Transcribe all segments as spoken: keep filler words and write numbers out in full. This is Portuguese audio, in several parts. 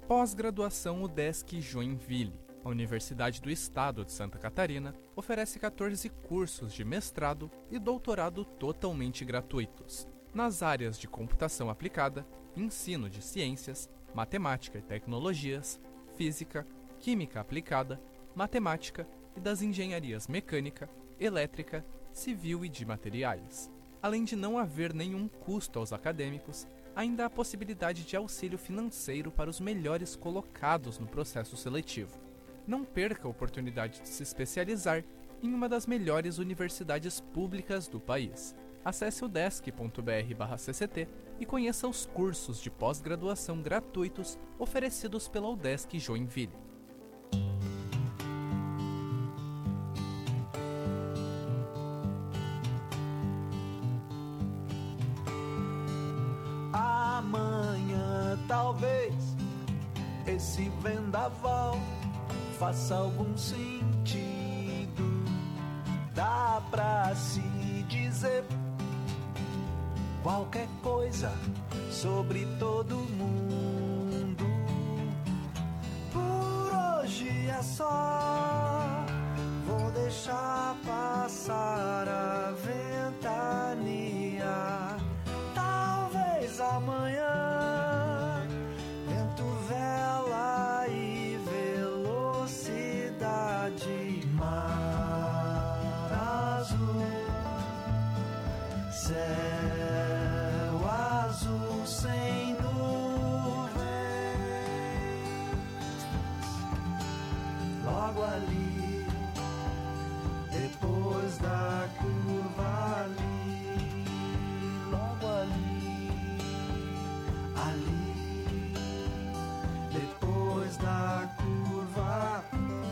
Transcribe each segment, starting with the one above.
Pós-graduação UDESC Joinville. A Universidade do Estado de Santa Catarina oferece quatorze cursos de mestrado e doutorado totalmente gratuitos, nas áreas de computação aplicada, ensino de ciências, matemática e tecnologias, física, química aplicada, matemática e das engenharias mecânica, elétrica, civil e de materiais. Além de não haver nenhum custo aos acadêmicos, ainda há a possibilidade de auxílio financeiro para os melhores colocados no processo seletivo. Não perca a oportunidade de se especializar em uma das melhores universidades públicas do país. Acesse udesc ponto br barra C C T e conheça os cursos de pós-graduação gratuitos oferecidos pela UDESC Joinville. Amanhã talvez esse vendaval faça algum sentido. Dá pra se dizer qualquer coisa sobre todo mundo. Por hoje é só, vou deixar passar a ventania. Talvez amanhã vento, vela e velocidade. Mar azul, céu azul sem nuvens. Logo ali, depois da curva ali, logo ali, ali, depois da curva.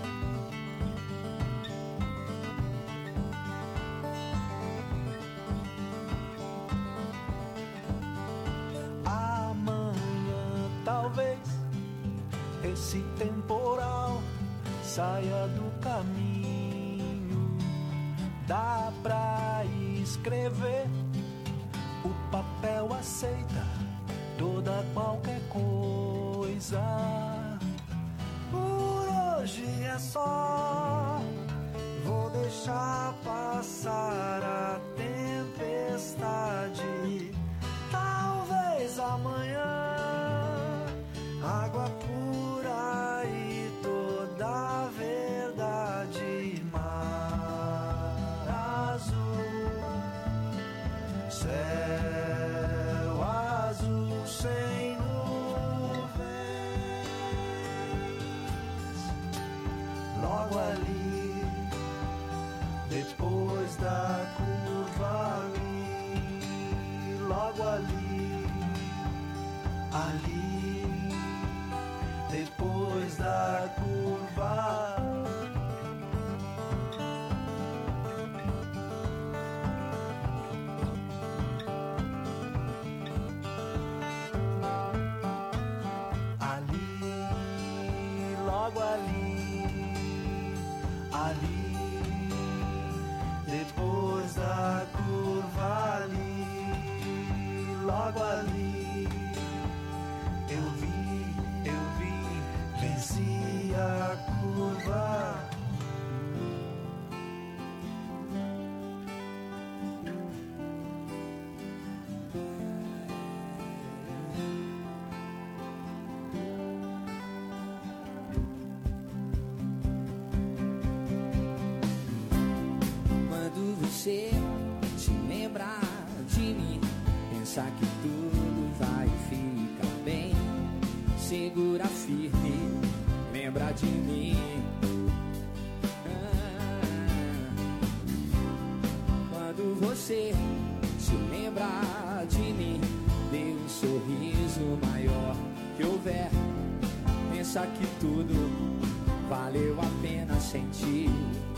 Amanhã talvez esse temporal saia do caminho. Dá pra escrever, o papel aceita toda qualquer coisa. Por hoje é só, vou deixar passar a tempestade. Talvez amanhã água pura e toda a verdade. Mar azul, céu azul sem nuvens. Logo ali, depois da curva ali, logo ali, ali, depois da curva. Ali, logo ali, ali, depois da curva ali, logo ali. Eu vi, eu vi, venci a curva. Quando você se lembrar de mim, pensar que tudo vai ficar bem, segura firme, lembra de mim. Ah, quando você se lembrar de mim, dê um sorriso maior que houver, pensa que tudo valeu a pena sentir.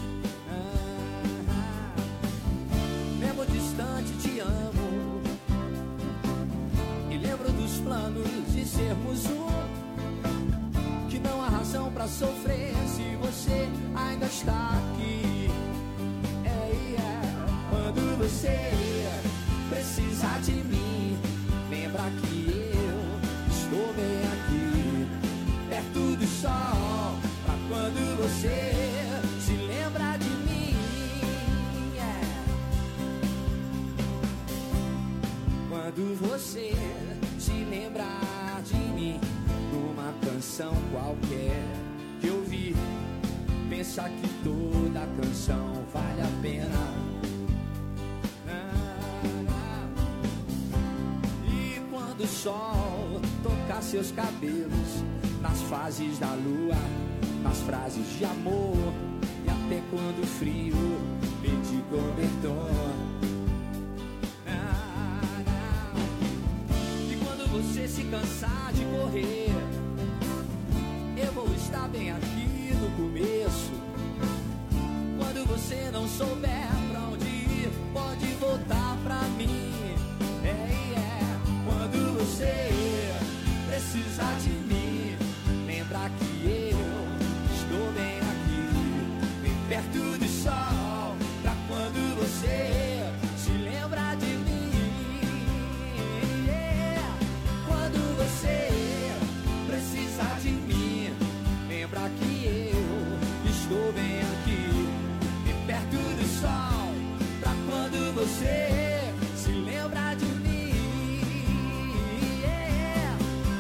Ah, mesmo distante te amo, e lembro dos planos de sermos um, que não há razão pra sofrer se você ainda está aqui. É, é. Quando você precisar de mim, lembra que eu estou bem aqui. sol, pra quando você se lembra de mim. Yeah. Quando você se lembrar de mim, numa canção qualquer que eu vi, pensa que toda canção vale a pena. E quando o sol tocar seus cabelos, nas fases da lua, nas frases de amor, e até quando o frio me te cobertor. E quando você se cansar de correr, eu vou estar bem aqui no começo. Quando você não souber pra onde ir, pode voltar pra mim. É, é. Quando você precisar de mim, lembra que eu estou bem aqui, bem perto do sol, pra quando você se lembra de mim. Yeah. Quando você precisar de mim, lembra que eu estou bem aqui, bem perto do sol, pra quando você se lembra de mim. Yeah.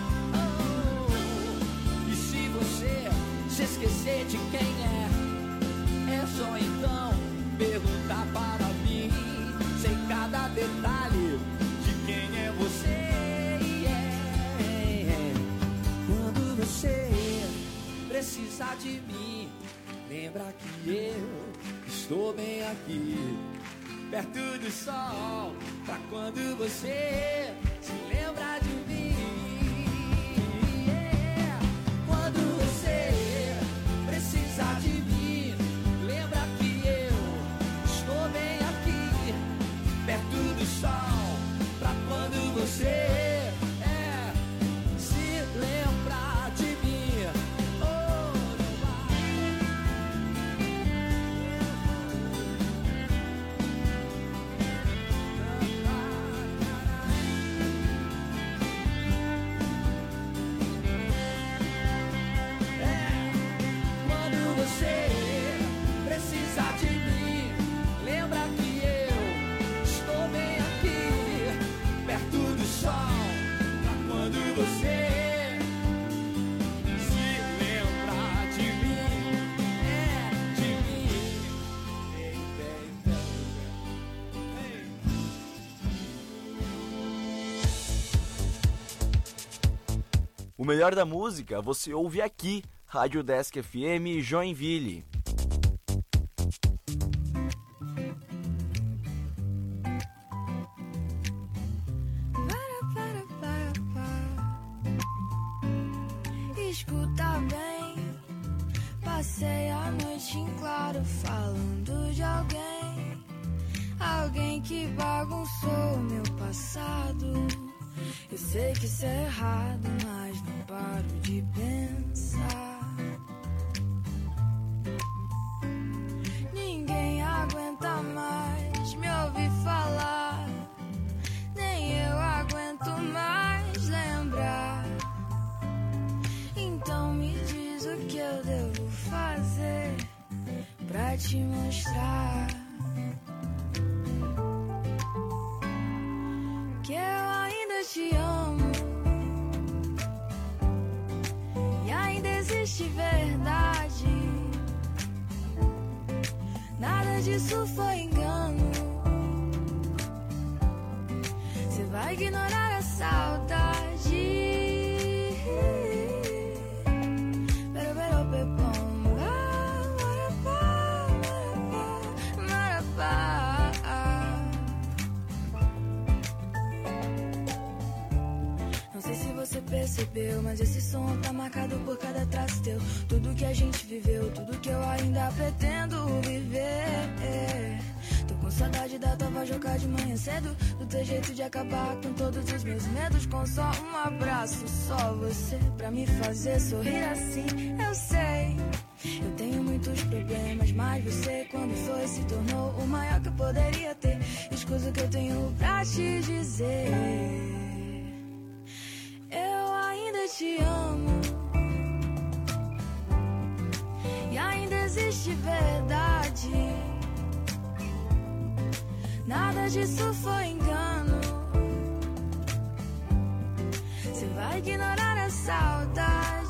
Oh. E se você se esquecer de quem é, é só então perguntar para mim. Sei cada detalhe de quem é você. Yeah. Quando você precisar de mim, lembra que eu estou bem aqui, perto do sol, pra quando você se lembra de mim. Yeah. Quando você precisar de mim, lembra que eu estou bem aqui, perto do sol, pra quando você é, se lembrar de mim. Oh, não vai. É, quando você precisar de mim, lembra que eu estou bem aqui, perto do sol, pra quando você se lembrar de mim. É, de mim. Ei, ei, ei, ei. O melhor da música você ouve aqui, Rádio Desk F M Joinville. Para, para, para, para. Escuta bem. Passei a noite em claro falando de alguém. Alguém que bagunçou meu passado. Eu sei que isso é errado, mas não paro de pensar. Ninguém aguenta mais me ouvir falar, nem eu aguento mais lembrar. Então me diz o que eu devo fazer pra te mostrar que eu ainda te amo e ainda existe verdade. Nada disso foi engano. Você vai ignorar a saudade. Pero, pero, pepom, marapá, marapá, marapá. Não sei se você percebeu, mas esse som tá marcado por cada traço teu. Tudo que a gente viveu, tudo que eu ainda pretendo viver. Tô com saudade da tua voz jogar de manhã cedo, do teu jeito de acabar com todos os meus medos. Com só um abraço, só você pra me fazer sorrir assim. Eu sei, eu tenho muitos problemas, mas você quando foi se tornou o maior que eu poderia ter. Escusa o que eu tenho pra te dizer. Eu ainda te amo existe verdade. Nada disso foi engano. Você vai ignorar a saudade.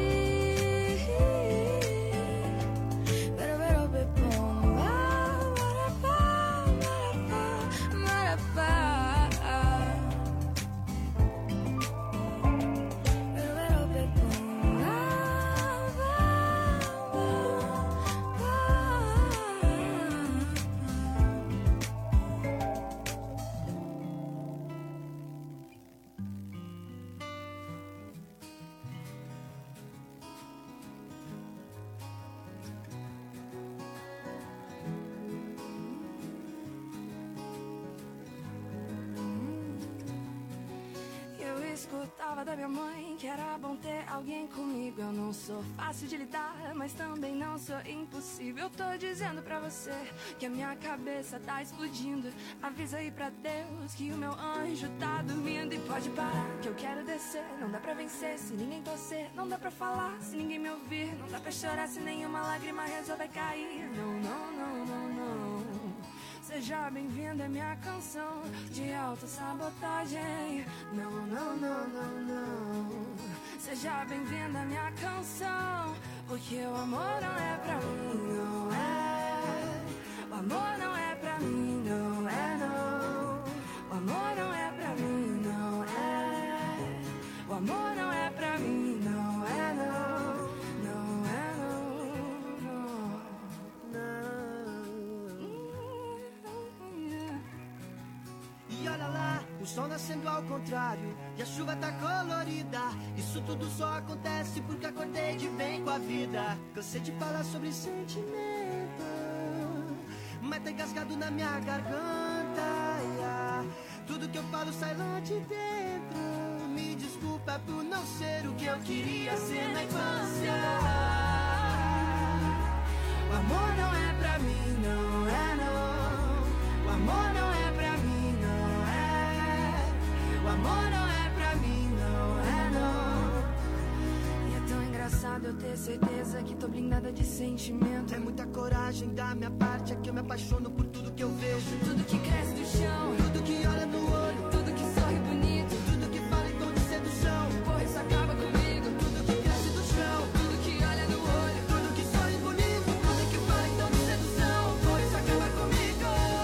Escutava da minha mãe que era bom ter alguém comigo. Eu não sou fácil de lidar, mas também não sou impossível. Eu tô dizendo pra você que a minha cabeça tá explodindo. Avisa aí pra Deus que o meu anjo tá dormindo. E pode parar que eu quero descer. Não dá pra vencer se ninguém torcer. Não dá pra falar se ninguém me ouvir. Não dá pra chorar se nenhuma lágrima resolver cair. Não, não, não, não, não. Seja bem-vindo, é minha canção de autossabotagem. Não, não, não, não, não. Seja bem-vindo, é minha canção, porque o amor não é pra mim, não é. O amor não é pra mim, não é, não. O amor não é pra mim, não é. O amor não é pra mim, não é, não. Não é, não, não. E olha lá, o sol nascendo ao contrário e a chuva tá colorida. Isso tudo só acontece porque acordei de bem com a vida. Cansei de falar sobre sentimento, mas tá engasgado na minha garganta, yeah. Tudo que eu falo sai lá de dentro. Me desculpa por não ser o que eu queria ser na infância. O amor não é pra mim, não é, não. O amor não é pra mim, não é. O amor não é pra mim, não é, não. E é tão engraçado eu ter certeza que tô blindada de sentimento. É muita coragem da minha parte, é que eu me apaixono por tudo que eu vejo. Tudo que cresce do chão, tudo que olha no olho, tudo que sorri bonito, tudo que fala em tom de sedução. Porra, isso acaba comigo. Tudo que cresce do chão, tudo que olha no olho, tudo que sorri bonito, tudo que fala em tom de sedução. porra, isso acaba comigo.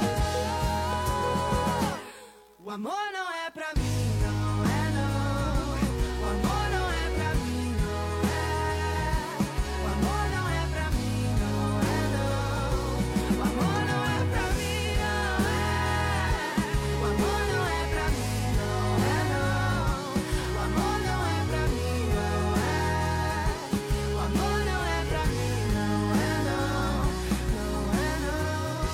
O amor não é pra mim, não é, não. O amor não é pra mim, não é. O amor não é pra mim, não é, não. O amor não é pra mim, não é. O amor não é pra mim, não é, não. O amor não é pra mim, não é. O amor não é pra mim, não é, não. Não é, não.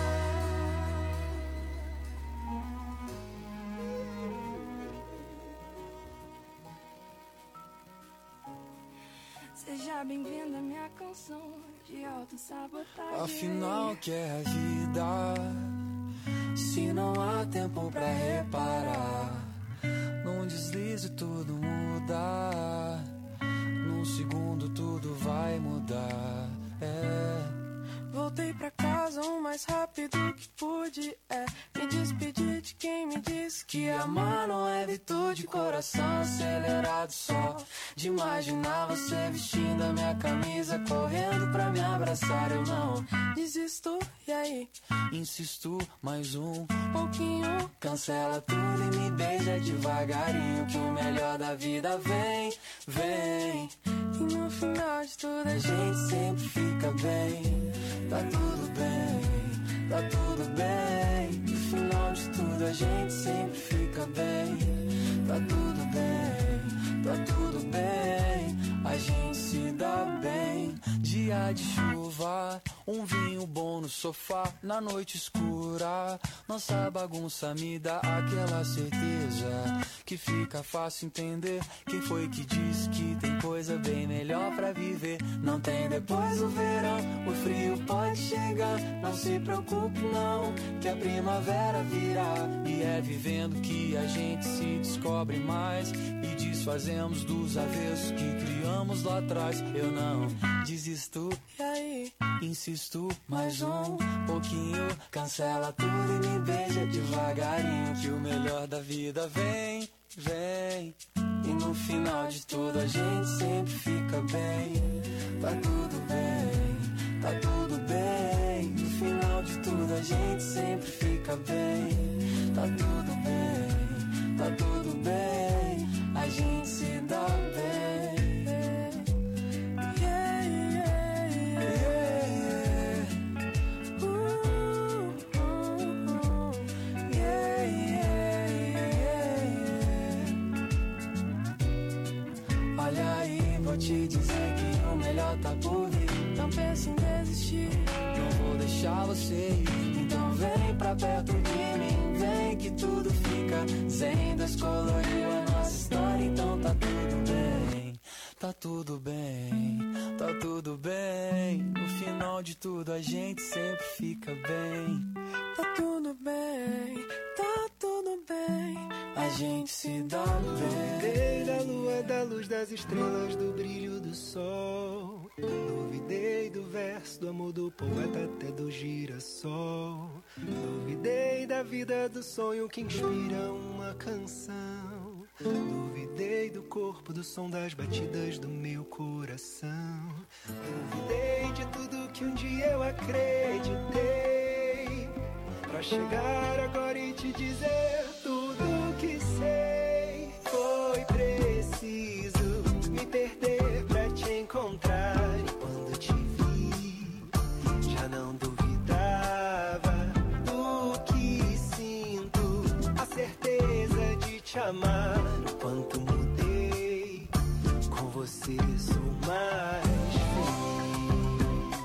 Seja bem-vindo à minha canção de autossabotagem. Afinal, que é a vida? Se não há tempo pra reparar, num deslize tudo muda. Num segundo tudo vai mudar. É. Voltei pra casa o mais rápido que pude. É, me despedi de quem me disse que amar não é virtude. Coração acelerado só de imaginar você vestindo a minha camisa, correndo pra me abraçar. Eu não desisto, e aí? Insisto, mais um pouquinho. Cancela tudo e me beija devagarinho, que o melhor da vida vem, vem. E no final de tudo a gente sempre fica bem. Tá tudo bem, tá tudo bem. No final de tudo a gente sempre fica bem. Tá tudo bem, tá tudo bem. A gente se dá bem. Dia de chuva, um vinho bom no sofá, na noite escura. Nossa bagunça me dá aquela certeza que fica fácil entender quem foi que disse que tem coisa bem melhor pra viver. Não tem depois do verão, o frio pode chegar. Não se preocupe não, que a primavera virá. E é vivendo que a gente se descobre mais e diz desfazemos dos avessos que criamos lá atrás. Eu não desisto, e aí? Insisto, mais um pouquinho. Cancela tudo e me beija devagarinho, que o melhor da vida vem, vem. E no final de tudo a gente sempre fica bem. Tá tudo bem, tá tudo bem. No final de tudo a gente sempre fica bem. Tá tudo bem, tá tudo bem. A gente se dá bem. Yeah, yeah, yeah, yeah. Uh, uh, uh. Yeah, yeah, yeah, yeah. Olha aí, vou te dizer que o melhor tá por vir. Não pense em desistir, não vou deixar você ir. Então vem pra perto de mim, vem que tudo fica zen. Descoloriu a nossa história, então tá tudo bem. Tá tudo bem, tá tudo bem. No final de tudo a gente sempre fica bem. Tá tudo bem, tá tudo bem. A gente se dá bem. Duvidei da lua, da luz das estrelas, do brilho do sol. Duvidei do verso, do amor do poeta até do girassol. Duvidei da vida, do sonho que inspira uma canção. Duvidei do corpo, do som das batidas do meu coração. Duvidei de tudo que um dia eu acreditei, pra chegar agora e te dizer tudo que sei. Foi preciso me perder pra te encontrar. E quando te vi, já não duvidava do que sinto. A certeza de te amar. O quanto mudei, com você sou mais feliz.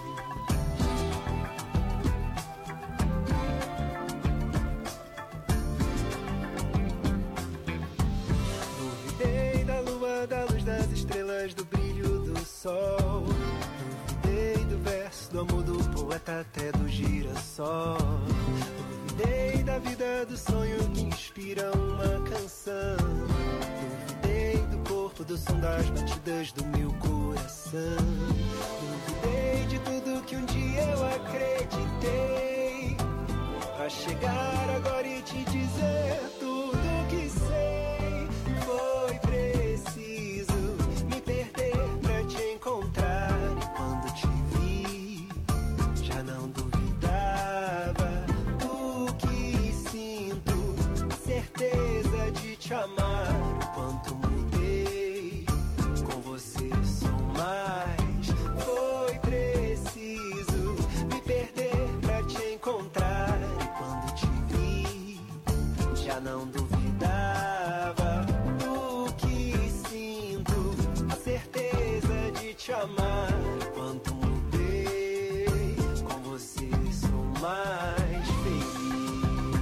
Duvidei da lua, da luz das estrelas, do brilho do sol. Duvidei do verso, do amor do poeta até do girassol. Duvidei da vida, do sonho que inspira uma canção. Duvidei do corpo, do som das batidas do meu coração. Duvidei de tudo que um dia eu acreditei, pra chegar agora e te dizer tudo que sei. Foi preciso me perder pra te encontrar. E quando te vi, já não duvidava do que sinto. A certeza de te amar. O quanto mudei, com você sou mais. Foi preciso me perder pra te encontrar. E quando te vi, já não duvidava do que sinto. A certeza de te amar. O quanto mudei, com você sou mais feliz.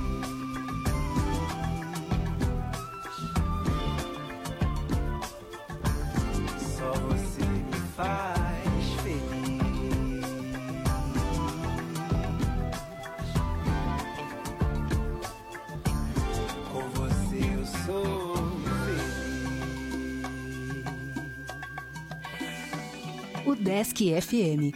Só você me faz feliz. Com você eu sou feliz. O Desk F M.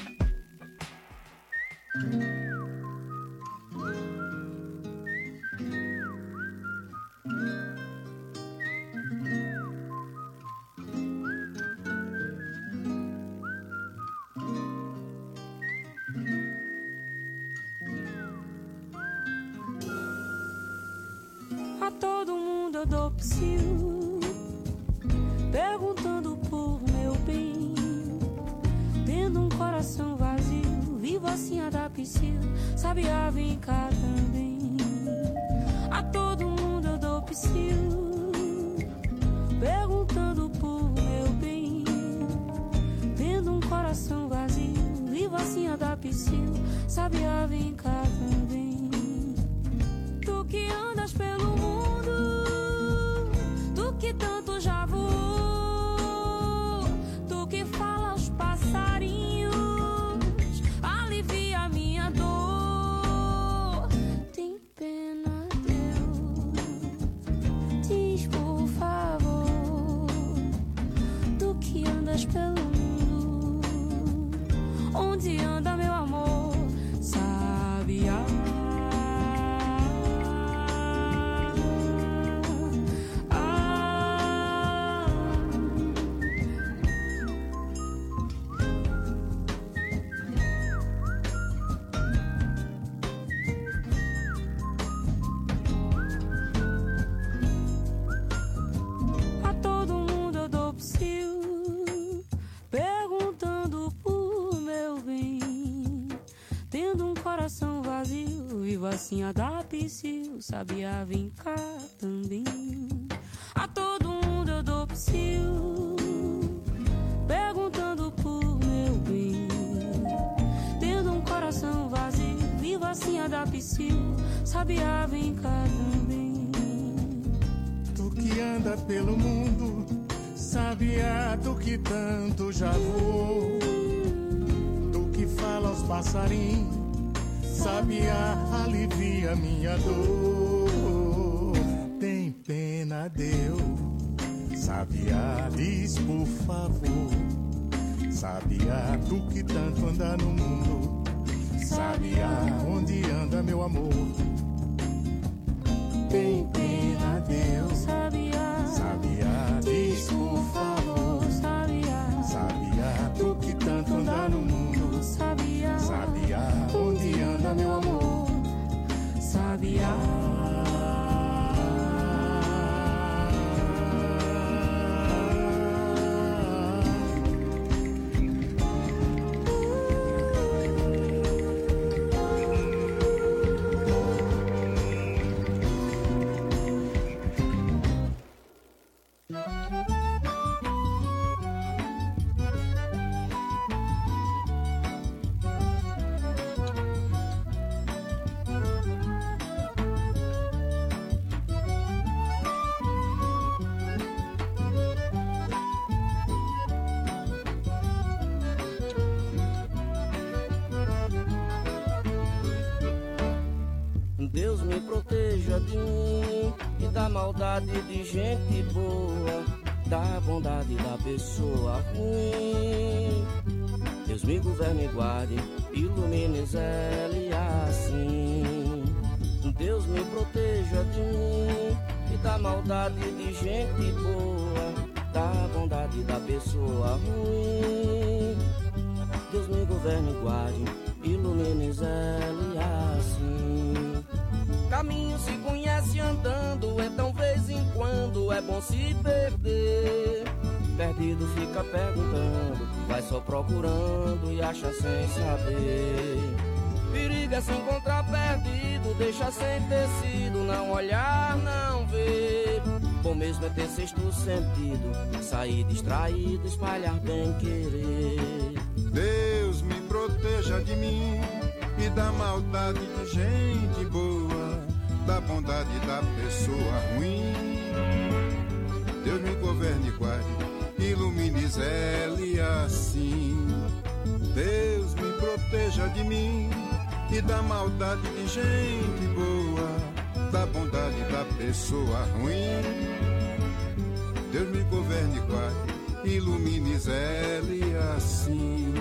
A todo mundo eu dou psiu, perguntando por meu bem. Tendo um coração vazio, vivo assim a dar psiu, sabia, vem cá também. A todo mundo eu dou psiu, perguntando por meu bem. Tendo um coração vazio, vivo assim a dar psiu, sabia, vem cá também. Tu que andas pelo mundo, tu que tanto já voou, tu que fala aos passarinhos, alivia minha dor. Tem pena, Deus, diz por favor, andas pelo mundo, onde anda meu amor, sabiá? Assim a da psil, sabiá, vem cá também. A todo mundo eu dou psil, perguntando por meu bem. Tendo um coração vazio, vivo assim a da psil, sabiá, vem cá também. Tu que anda pelo mundo, sabiá, tu que tanto já voou. Tu que fala aos passarinhos, sabiá, alivia minha dor. Tem pena, Deus, sabiá, diz por favor. Sabiá, tu que tanto anda no mundo, sabiá, onde anda meu amor. Tem pena, Deus, sabiá, sabiá, diz por favor. Sabiá, sabiá, tu que tanto anda no mundo, sabiá, sabiá, onde anda meu amor, sabiá. Deus me proteja de mim e da maldade de gente boa, da bondade da pessoa ruim. Deus me governe e guarde, ilumine Zé e assim. Deus me proteja de mim e da maldade de gente boa, da bondade da pessoa ruim. Deus me governe e guarde, ilumine Zé e assim. Caminho se conhece andando, então vez em quando é bom se perder. Perdido fica perguntando, vai só procurando e acha sem saber. Perigo é se encontrar perdido, deixa sem tecido, não olhar, não ver. Bom mesmo é ter sexto sentido, sair distraído, espalhar bem querer. Deus me proteja de mim e da maldade de gente boa, da bondade da pessoa ruim. Deus me governe e guarde, ilumine Zé e assim. Deus me proteja de mim e da maldade de gente boa, da bondade da pessoa ruim. Deus me governe e guarde, ilumine Zé e assim.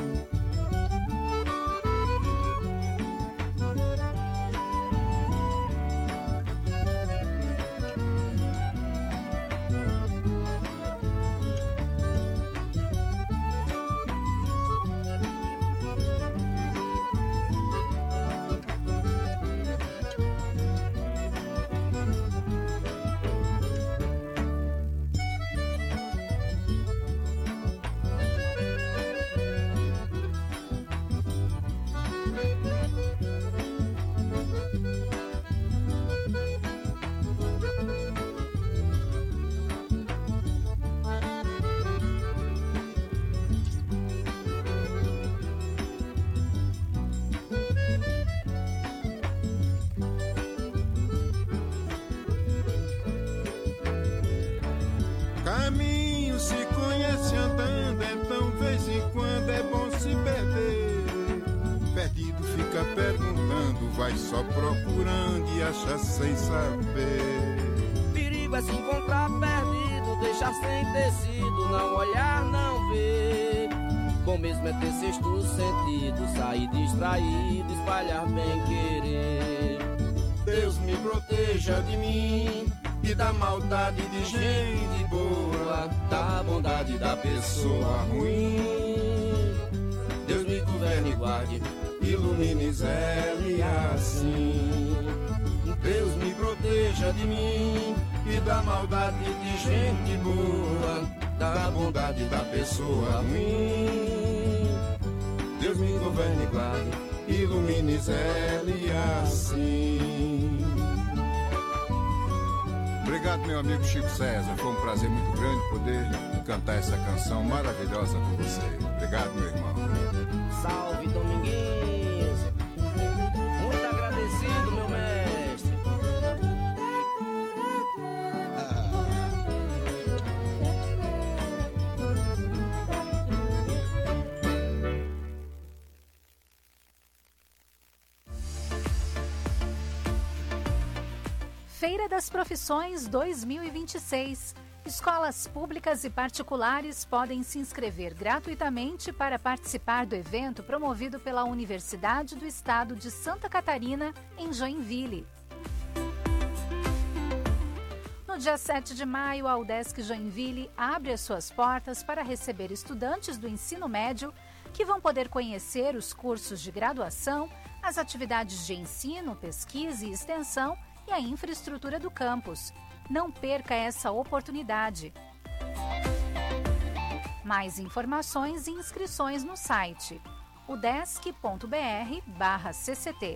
Caminho se conhece andando, então vez em quando é bom se perder. Perdido fica perguntando, vai só procurando e acha sem saber. Perigo é se encontrar perdido, deixar sem tecido, não olhar, não ver. Bom mesmo é ter sexto sentido, sair distraído, espalhar bem querer. Deus me proteja de mim e da maldade de gente boa, da bondade da pessoa ruim. Deus me governe e guarde, ilumine, zele assim. Deus me proteja de mim e da maldade de gente boa, da bondade da pessoa ruim. Deus me governe e guarde, ilumine, zele assim. Obrigado, meu amigo Chico César. Foi um prazer muito grande poder cantar essa canção maravilhosa com você. Obrigado, meu irmão. Salve, Dominguinhos. Muito agradecido, meu mestre. Feira das Profissões dois mil e vinte e seis. Escolas públicas e particulares podem se inscrever gratuitamente para participar do evento promovido pela Universidade do Estado de Santa Catarina, em Joinville. No dia sete de maio, a UDESC Joinville abre as suas portas para receber estudantes do ensino médio que vão poder conhecer os cursos de graduação, as atividades de ensino, pesquisa e extensão e a infraestrutura do campus. Não perca essa oportunidade. Mais informações e inscrições no site udesc ponto br barra C C T.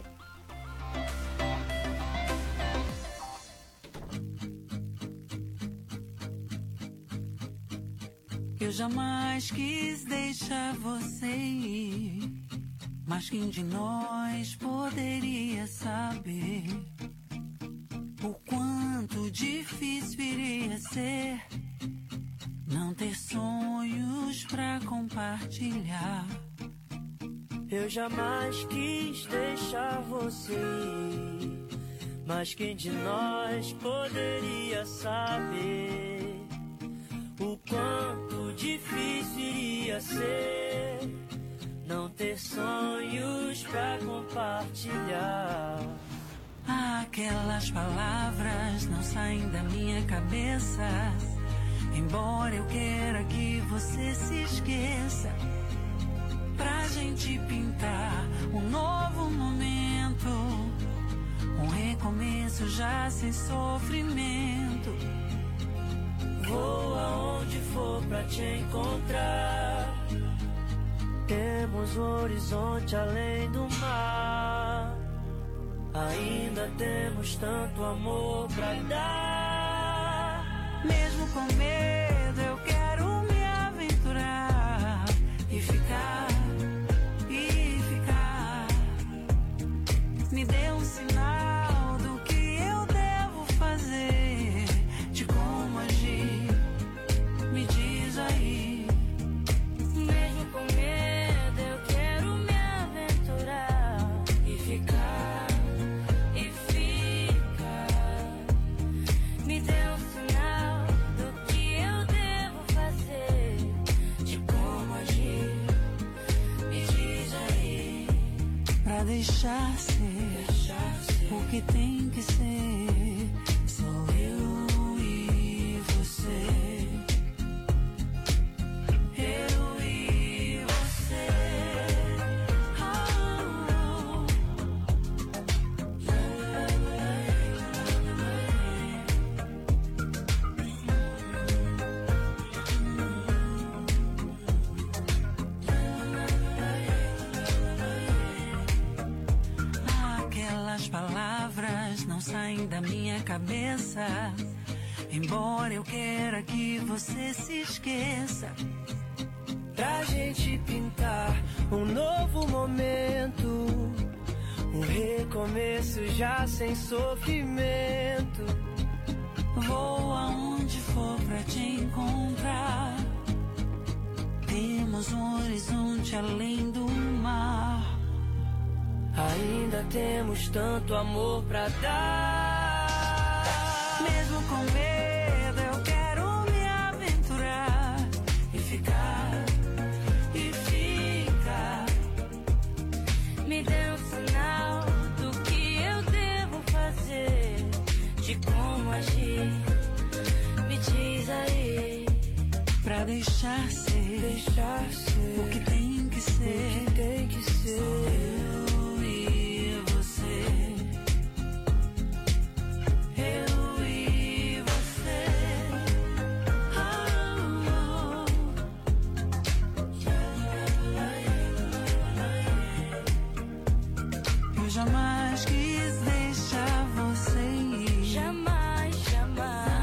Eu jamais quis deixar você ir, mas quem de nós poderia saber o quanto difícil iria ser não ter sonhos pra compartilhar. Eu jamais quis deixar você ir, mas quem de nós poderia saber o quanto difícil iria ser não ter sonhos pra compartilhar. Aquelas palavras não saem da minha cabeça, embora eu queira que você se esqueça. Pra gente pintar um novo momento, um recomeço já sem sofrimento. Vou aonde for pra te encontrar. Temos um horizonte além do mar. Ainda temos tanto amor pra dar. Mesmo com medo eu quero me aventurar e ficar, e ficar. Me dê um sinal do que eu devo fazer, de como agir, me diz aí. Mesmo com medo eu quero me aventurar e ficar. Deixar ser, deixar ser o que tem que ser. Sou eu e você. Eu e você. Oh. Aquelas palavras não saem da minha cabeça, embora eu queira que você se esqueça. Pra gente pintar um novo momento, um recomeço já sem sofrimento. Vou aonde for pra te encontrar. Temos um horizonte além do mar. Ainda temos tanto amor pra dar. Mesmo com medo eu quero me deixar ser, deixar ser o que tem que ser, o que tem que ser. Eu e você, eu e você. Oh, oh. Eu jamais quis deixar você ir. Jamais, jamais.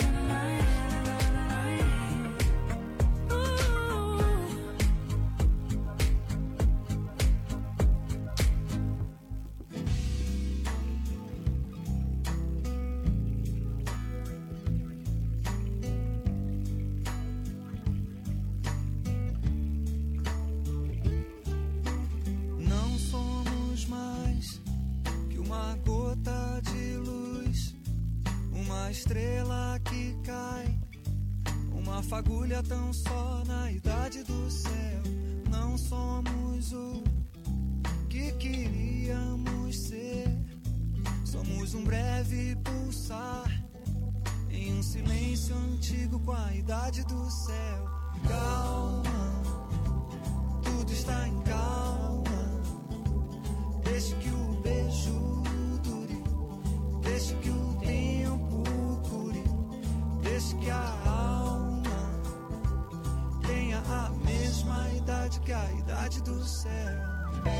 Não somos mais que uma gota de luz, uma estrela que cai, uma fagulha tão só na idade do céu. Não somos o que queríamos ser, somos um breve pulsar em um silêncio antigo com a idade do céu. Calma, tudo está em calma. Deixe que o beijo dure, deixe que o tempo cure, deixe que a alma tenha a mesma idade que a idade do céu.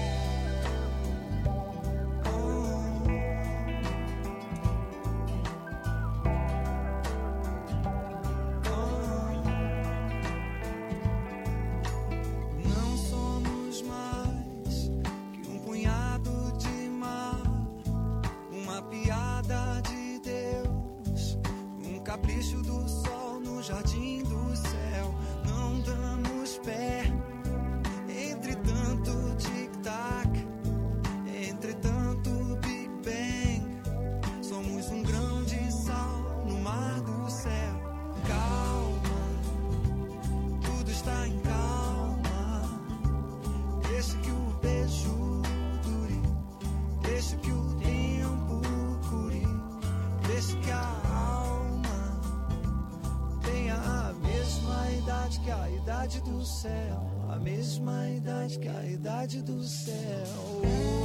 Não somos mais que um punhado de mar, uma piada de Deus, um capricho do sol no jardim do céu. Não damos pé entre tanto tic-tac, entre tanto Big Bang. Somos um grão de sal no mar do céu. Calma, tudo está em calma. Deixe que o beijo dure, deixe que o tempo cure, deixe que a alma tenha a mesma idade que a idade do céu, a mesma idade que a idade do céu.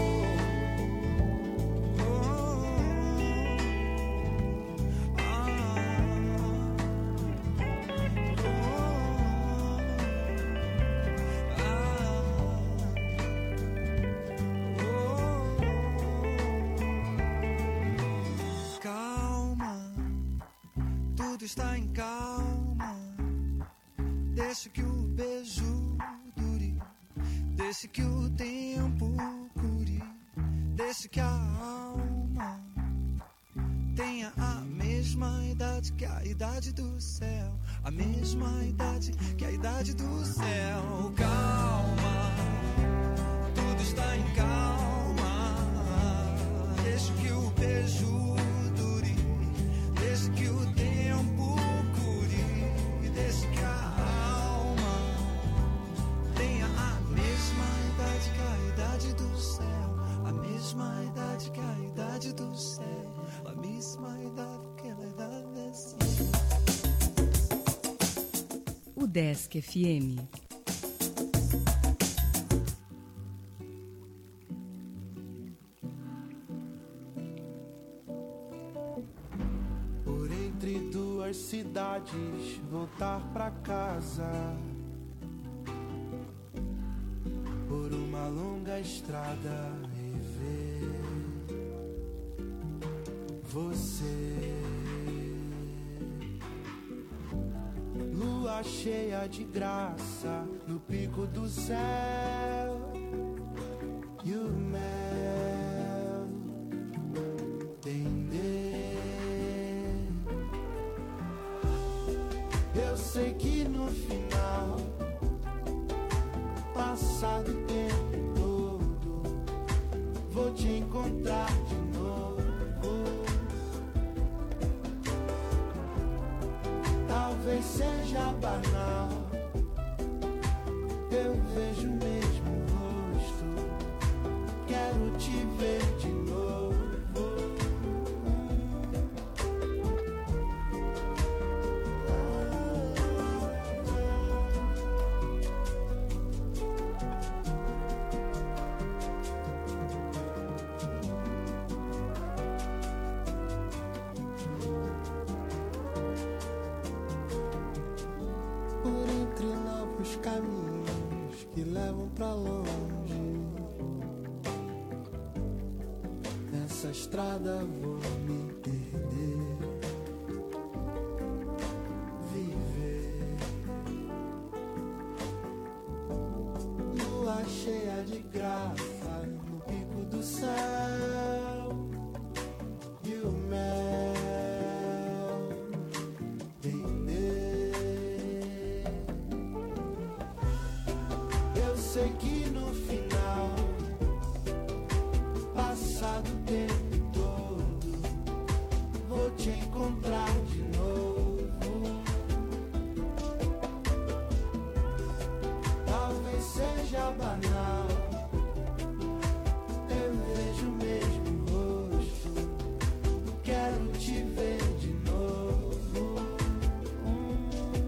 Calma, tudo está em calma. Deixe que o beijo dure, deixe que o tempo cure, deixe que a alma tenha a mesma idade que a idade do céu, a mesma idade que a idade do céu. Calma, tudo está em calma. Deixe que o beijo dure, deixe que o tempo cure, deixe que a alma tenha a mesma idade que a idade do céu, a mesma idade que a idade do céu, a mesma idade que a idade do céu. O Desk F M. Por entre duas cidades, voltar pra casa. Por uma longa estrada e ver você. Lua cheia de graça no pico do céu. E o mel tender. Eu sei que no final, passado o tempo todo, vou te encontrar de novo. Talvez seja banal, eu vejo o mesmo rosto, quero te ver de novo. estrada vou me perder. Viver lua cheia de graça no pico do céu e o mel render. Eu sei que no final, passado o tempo todo, vou te encontrar de novo. Talvez seja banal, eu vejo o mesmo rosto, quero te ver de novo. Hum.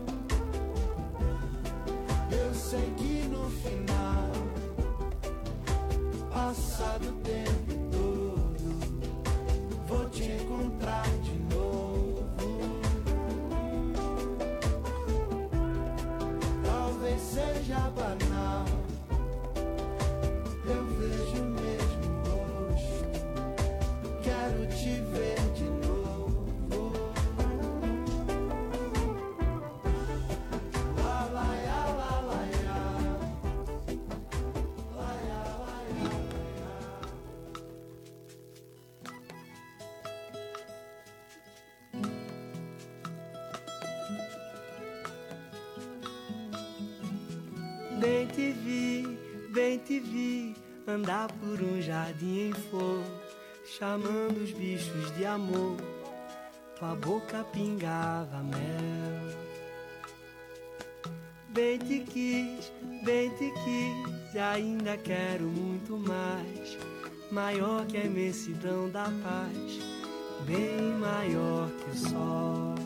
Eu sei que no final, passado o tempo todo, vou te encontrar de novo. Talvez seja banal, eu vejo o mesmo rosto, quero te ver de novo. Lá, lá, ya, lá, lá, ya. Lá, ya, lá, ya. Bem te vi, bem te vi, andar por um jardim em flor, chamando os bichos de amor, tua boca pingava mel. Bem te quis, bem te quis, e ainda quero muito mais, maior que a imensidão da paz, bem maior que o sol.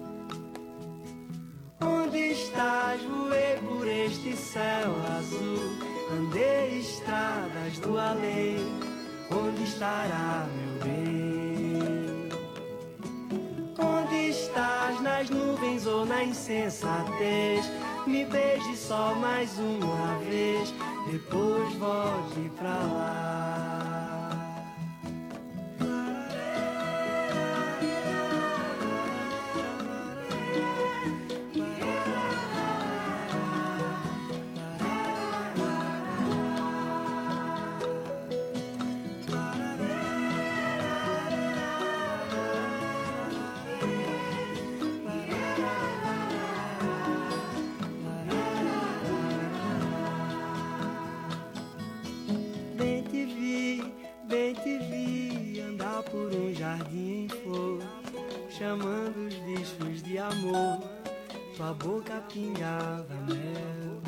Onde estás? Voei por este céu azul, andei estradas do além. Onde estará meu bem? Onde estás? Nas nuvens ou na insensatez? Me beije só mais uma vez, depois volte pra lá. Bem te vi, bem te vi, andar por um jardim em flor, chamando os bichos de amor, tua boca pingava mel.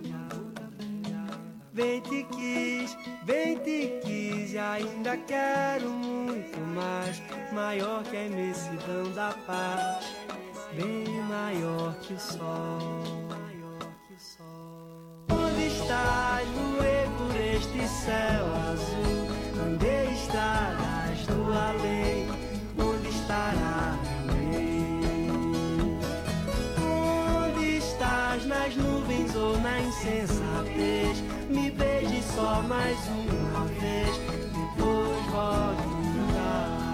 Bem te quis, bem te quis, e ainda quero muito mais, maior que a imensidão da paz, bem maior que o sol. Onde estás? Voei por este céu azul, andei estradas do além. Onde estará meu bem? Onde estás? Nas nuvens ou na insensatez? Me beije só mais uma vez, depois volte pra lá.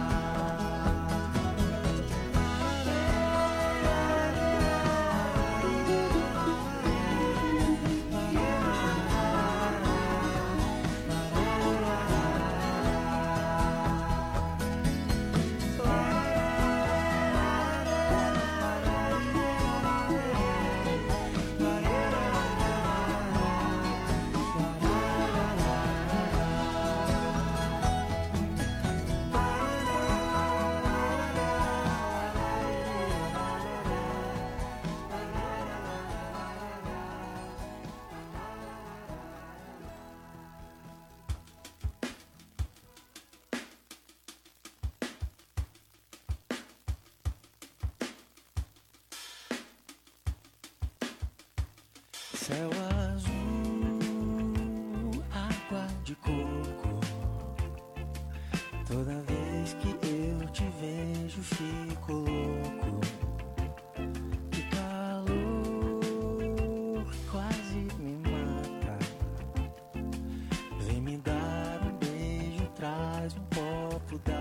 Céu azul, água de coco. Toda vez que eu te vejo, fico louco. Que calor quase me mata. Vem me dar um beijo, traz um copo d'água.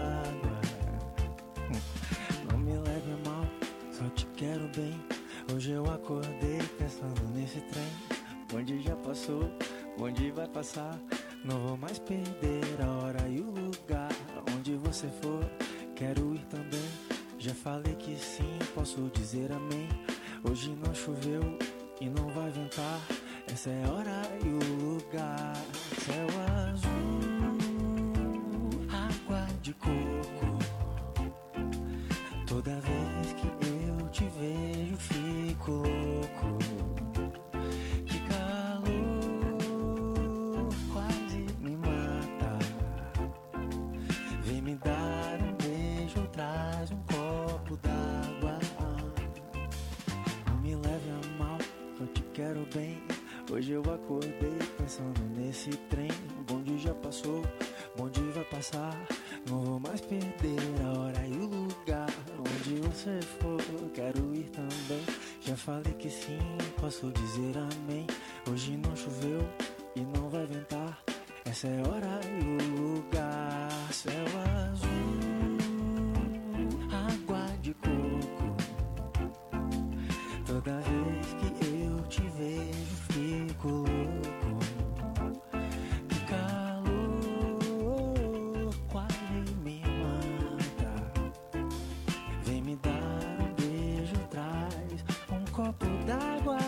bem. Hoje eu acordei pensando nesse trem. Onde já passou, onde vai passar. Não vou mais perder a hora e o lugar. Onde você for, quero ir também. Já falei que sim, posso dizer amém. Hoje não choveu e não vai ventar. Essa é a hora e o lugar. Céu azul, água de coco. Toda vez que eu te vejo fico louco. Que calor quase me mata. Vem me dar um beijo ou traz um copo d'água. Não me leve a mal, eu te quero bem. Hoje eu acordei pensando nesse trem. O bonde já passou, o bonde vai passar. Não vou mais perder a hora e o lugar. Onde você for, quero ir também. Já falei que sim, posso dizer amém. Hoje não choveu e não vai ventar. Essa é a hora e o lugar. Céu azul, água de coco. Toda vez que eu te vejo fico louco. Que calor quase me mata. Vem me dar um beijo, traz um copo d'água.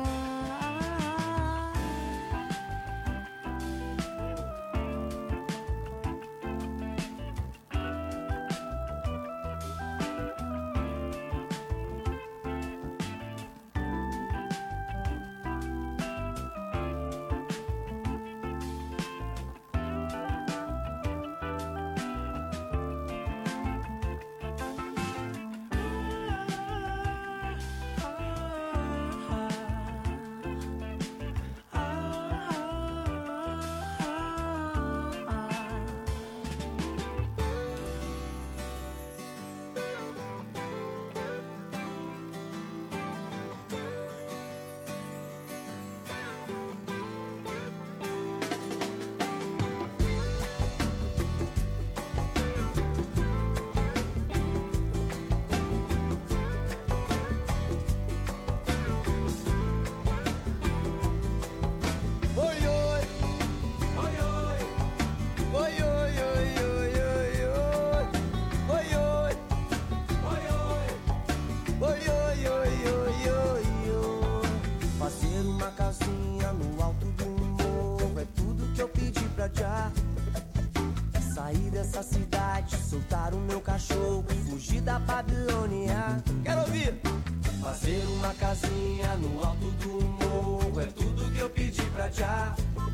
Sair dessa cidade, soltar o meu cachorro, fugir da Babilônia. Quero ouvir! Fazer uma casinha no alto do morro, é tudo que eu pedi pra já.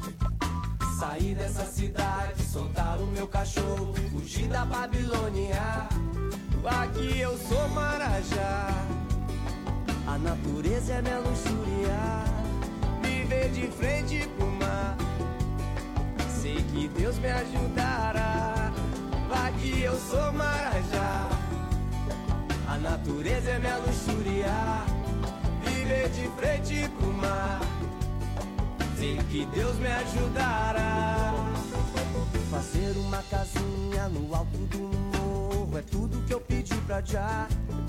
Sair dessa cidade, soltar o meu cachorro, fugir da Babilônia. Aqui eu sou Marajá, a natureza é minha luxúria. Viver de frente pro mar, sei que Deus me ajudará. Aqui eu sou Marajá, a natureza é minha luxúria. Viver de frente pro mar, sei que Deus me ajudará. Fazer uma casinha no alto do morro, é tudo que eu pedi pra já.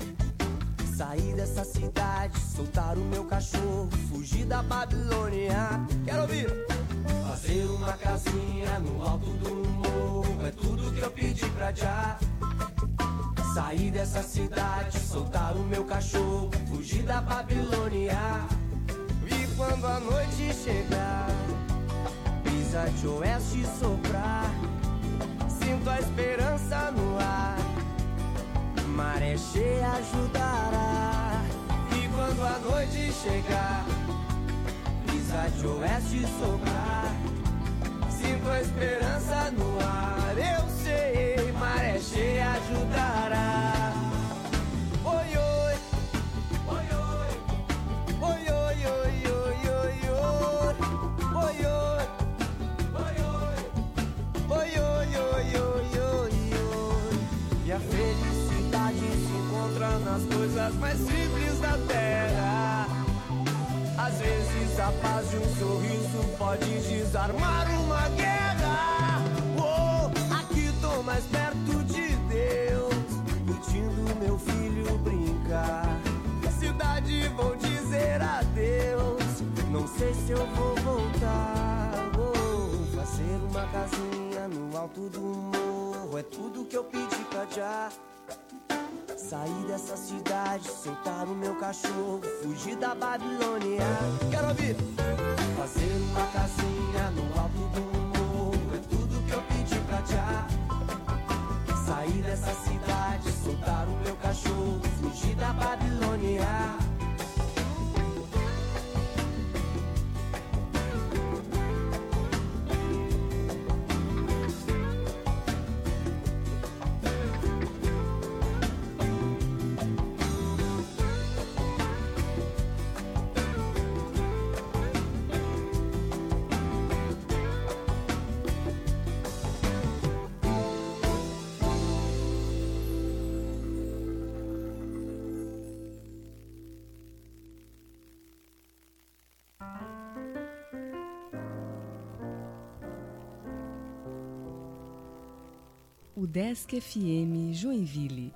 Sair dessa cidade, soltar o meu cachorro, fugir da Babilônia. Quero ouvir! Fazer uma casinha no alto do morro, é tudo que eu pedi pra já. Sair dessa cidade, soltar o meu cachorro, fugir da Babilônia. E quando a noite chegar, brisa de oeste soprar, sinto a esperança no ar, maré cheia ajudará. E quando a noite chegar, brisa de oeste soprar, sinto a esperança no ar. Eu sei, maré cheia ajudará. Oi, oi, oi, oi, oi, oi, oi, oi, oi, oi, oi, oi, oi, oi, oi, oi. E a felicidade se encontra nas coisas mais simples da terra. Às vezes a paz de um sorriso pode desarmar uma guerra. Oh, aqui tô mais perto de Deus, curtindo meu filho brincar. Cidade tudo que eu pedi pra já. Sair dessa cidade, soltar o meu cachorro, fugir da Babilônia. Quero ouvir! Fazer uma casinha no alto do morro, é tudo que eu pedi pra já. Sair dessa cidade, soltar o meu cachorro, fugir da Babilônia. Udesc F M Joinville.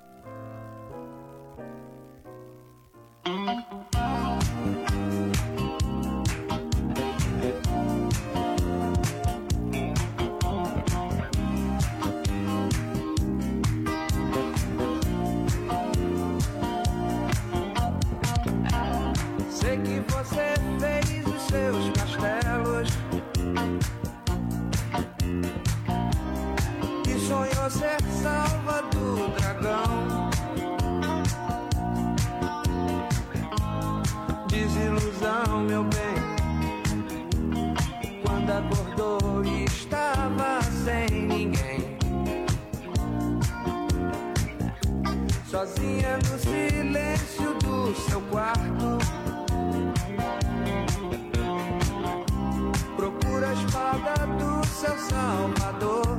Sei que você fez os seus castelos e sonhou ser salva do dragão. Desilusão, meu bem, quando acordou e estava sem ninguém, sozinha no silêncio do seu quarto. Procura a espada do seu salvador,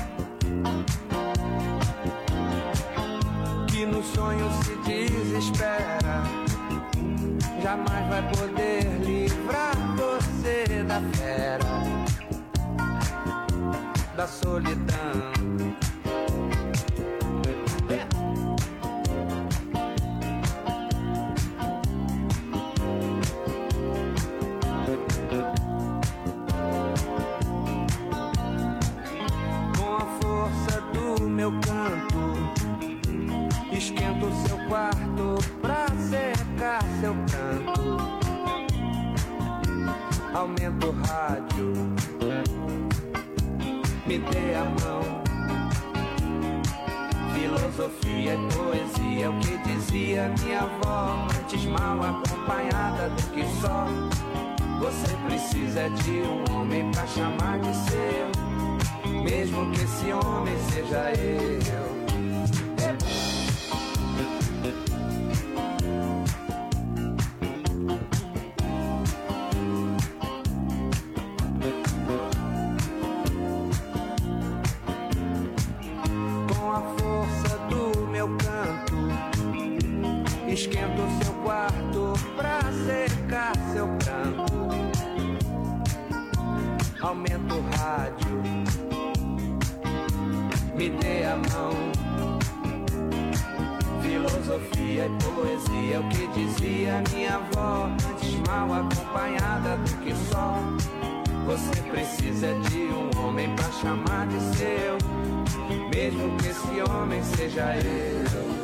que no sonho se desespera, jamais vai poder livrar você da fera, da solidão. Meu canto, esquenta o seu quarto pra secar seu canto. Aumenta o rádio, me dê a mão. Filosofia e poesia, o que dizia minha avó, antes mal acompanhada do que só. Você precisa de um homem pra chamar de seu, mesmo que esse homem seja eu. Com a força do meu canto, esquenta o seu quarto pra secar seu pranto. Aumenta o rádio, me dê a mão. Filosofia e poesia, o que dizia minha avó, antes mal acompanhada do que só. Você precisa de um homem pra chamar de seu, mesmo que esse homem seja eu.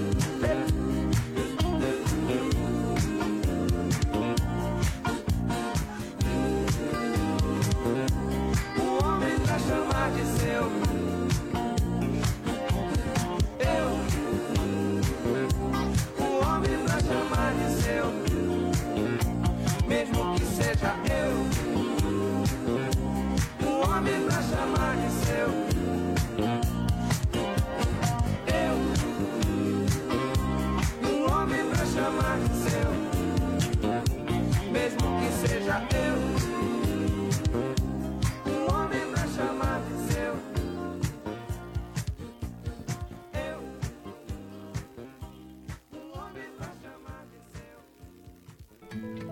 Um homem pra chamar de seu. Mesmo que seja eu, um homem pra chamar de seu. Eu, um homem pra chamar de seu. Mesmo que seja eu, um homem pra chamar de seu. Eu, um homem pra chamar de seu.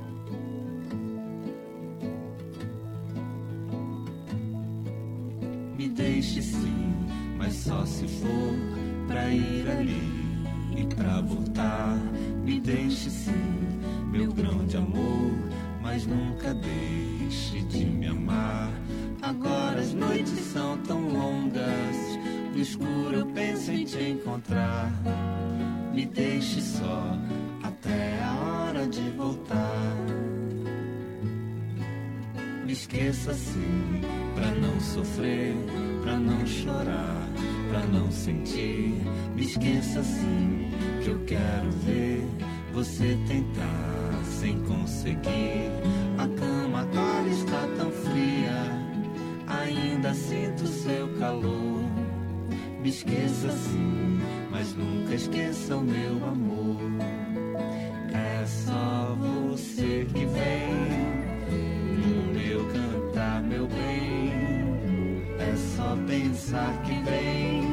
Me deixe sim, mas só se for pra ir ali e pra voltar. Me deixe sim, meu grão de amor, mas nunca deixe de me amar. Agora as noites são tão longas, No escuro eu penso em te encontrar. Me deixe só até a hora de voltar. Me esqueça assim, pra não sofrer, pra não chorar, pra não sentir. Me esqueça assim, que eu quero ver você tentar sem conseguir. A cama agora está tão fria, ainda sinto seu calor. Me esqueça sim, mas nunca esqueça o meu amor. É só você que vem no meu cantar, meu bem. É só pensar que vem.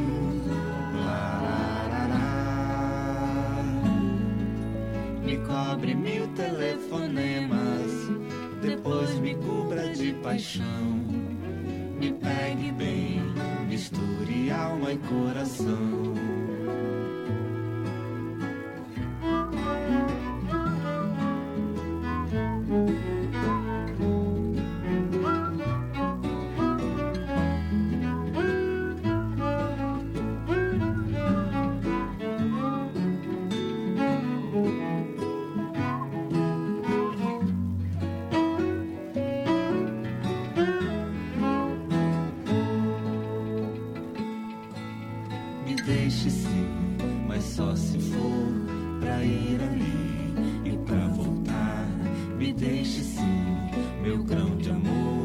Larará. Me cobre mil telefonemas, depois me cubra de paixão. Me pegue bem, misture alma e coração. Deixe sim, mas só se for pra ir ali e pra voltar. Me deixe sim, meu grão de amor.